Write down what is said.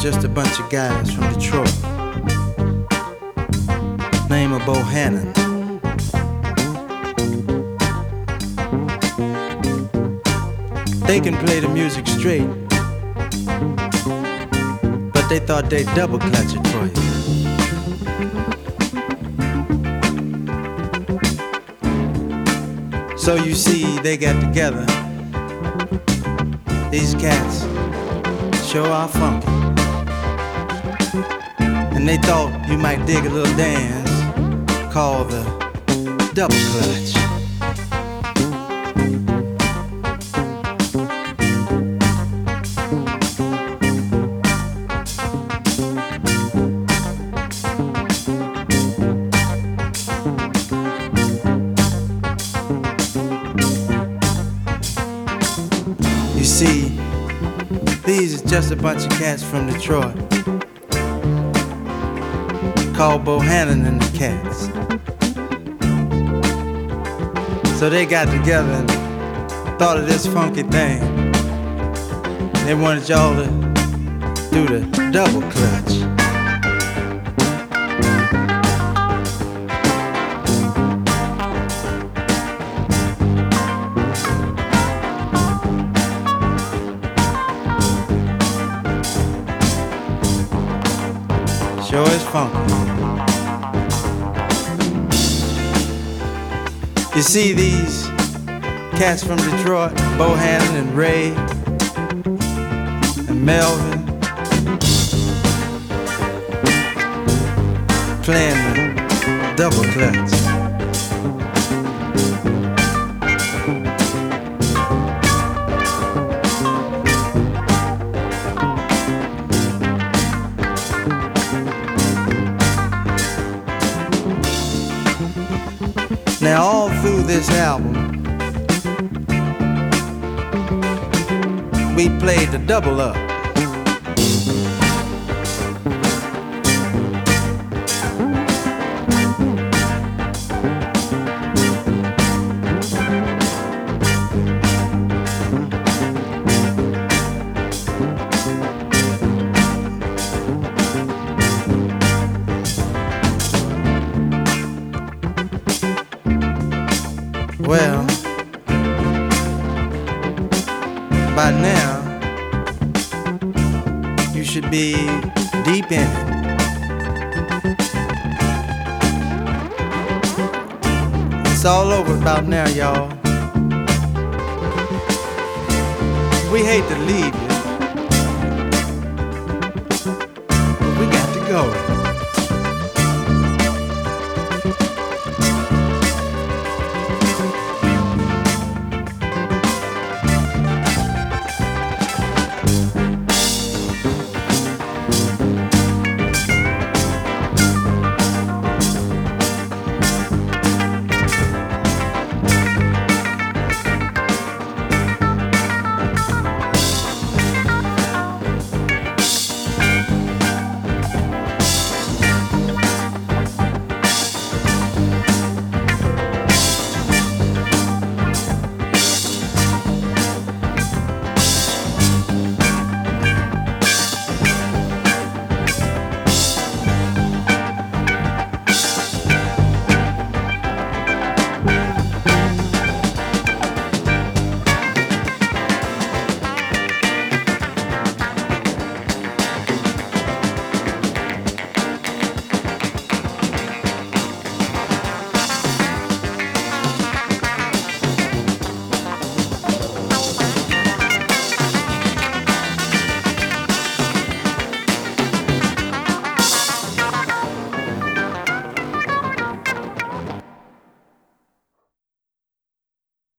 just a bunch of guys from Detroit. Name of Bohannon. They can play the music straight, but they thought they'd double clutch it for you. So you see, they got together. These cats sure are funky. And they thought you might dig a little dance called the double clutch. You see, these is just a bunch of cats from Detroit called Bohannon and the Cats. So they got together and thought of this funky thing. They wanted y'all to do the double clutch. Sure is funky. You see these cats from Detroit, Bohannon and Ray and Melvin, playing the double clutch. Now all through this album, we played the double up. Well, by now, you should be deep in it. It's all over about now, y'all. We hate to leave you. We got to go.